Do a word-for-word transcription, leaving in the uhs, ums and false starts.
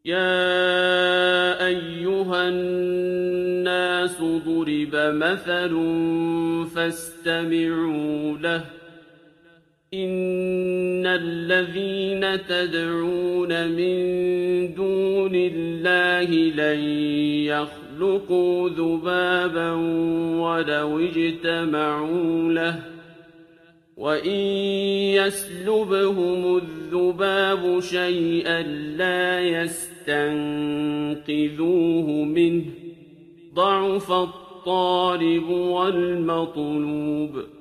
يَا أَيُّهَا النَّاسُ ضُرِبَ مَثَلٌ فَاسْتَمِعُوا لَهُ ۚ إِنَّ الَّذِينَ تَدْعُونَ مِن دُونِ اللَّهِ لَن يَخْلُقُوا ذُبَابًا وَلَوِ اجْتَمَعُوا لَهُ ۖ وَإِن يَسْلُبْهُمُ الذُّبَابُ شَيْئًا لَّا يَسْتَنقِذُوهُ مِنْهُ ۚ ضَعُفَ الطَّالِبُ وَالْمَطْلُوبُ